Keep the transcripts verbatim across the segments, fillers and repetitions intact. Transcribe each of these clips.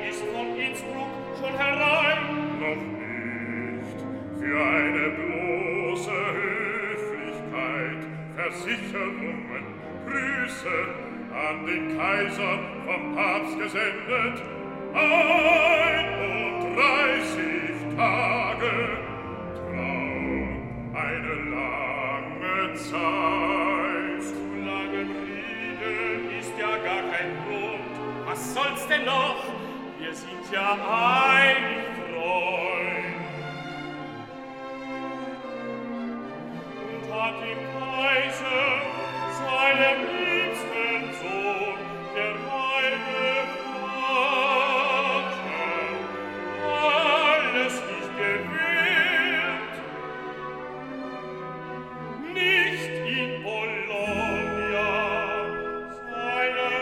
ist von Innsbruck schon herein? Noch nicht. Für eine bloße Höflichkeit Versicherungen, Grüße an den Kaiser vom Papst gesendet. Einunddreißig Tage Trauer, eine lange Zeit. Zu langem Reden ist ja gar kein Grund. Was soll's denn noch? Wir sind ja einig Freund. Und hat dem Kaiser seinem liebsten Sohn der Heile Vater alles nicht gewährt. Nicht in Bologna seiner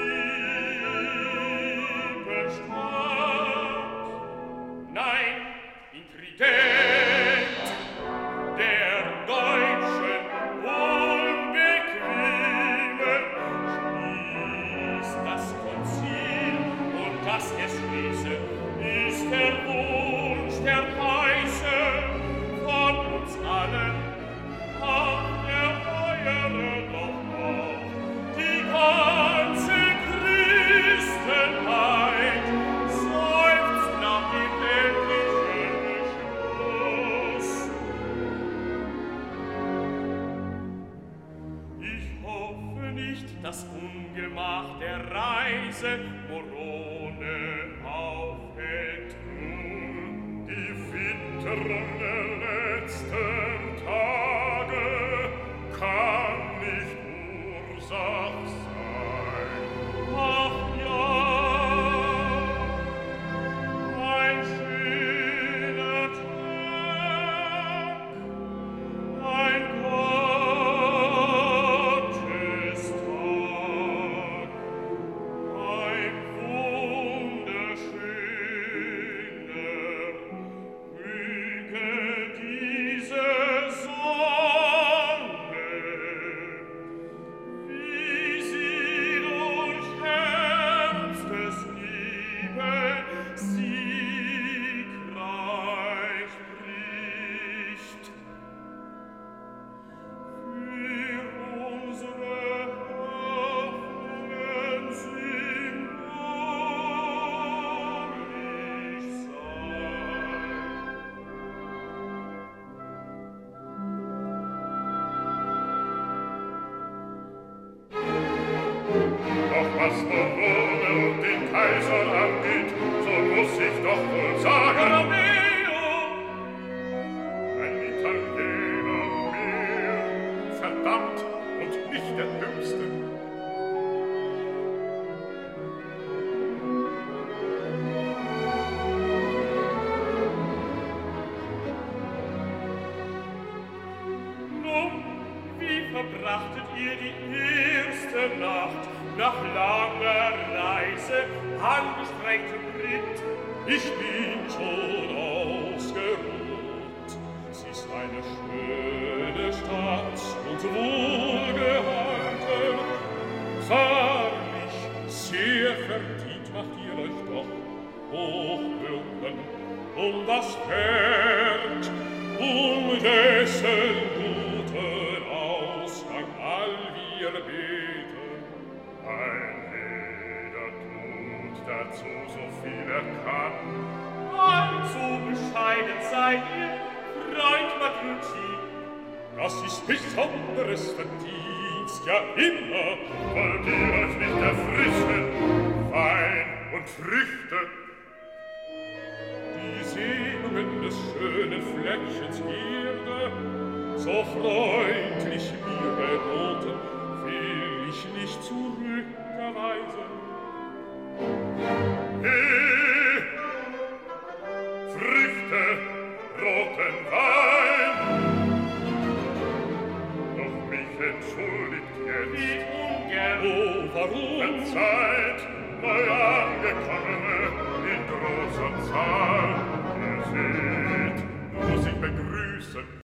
lieben Stadt, nein, in Trident der Deutschen Unbequemen schließt das Konzil, und dass es schließe, ist der Wunsch der Heiße von uns allen. Ach, der Feuere doch auch die ganze Christenheit seufzt nach dem endlichen Schluss. Ich hoffe nicht, dass Ungemach der Reise Morone aufhält. Die Witterung der letzten Tage kann nicht Ursach sein. Ach ja, ein schöner Tag, ein Gottestag, ein wunderschöner, möge diese Sonne, wie sie durch Herbstes Nebel siegreich bricht, für unsere Hoffnungen symbolisch sein. Doch was Morone und den Kaiser angeht, so muss ich doch wohl sagen, Romeo, ein Italiener mehr, verdammt und nicht der Dümmste. nun, wie verbrachtet ihr die erste Nacht nach langer Reise, angestrecktem Ritt? Ich bin schon ausgeruht. Sie ist eine schöne Stadt und wohlgehalten. Wahrlich, sehr verdient macht ihr euch doch Hochwürden um das Pferd, um dessen guten Ausgang all wir beten. Ein jeder tut dazu so viel er kann. Allzu bescheiden seid ihr, Freund Matrucci. Das ist besonderes Verdienst, ja immer. Wollt ihr euch nicht erfrischen, Wein und Früchte? Die Segnungen des schönen Fleckchens Erde, so freundlich mir geboten, will ich nicht zurückerweisen. He, Früchte, roten Wein, doch mich entschuldigt jetzt. Wie ungern. Oh, warum? Verzeiht, neu angekommene in großer Zahl. Ihr seht, muss ich begrüßen.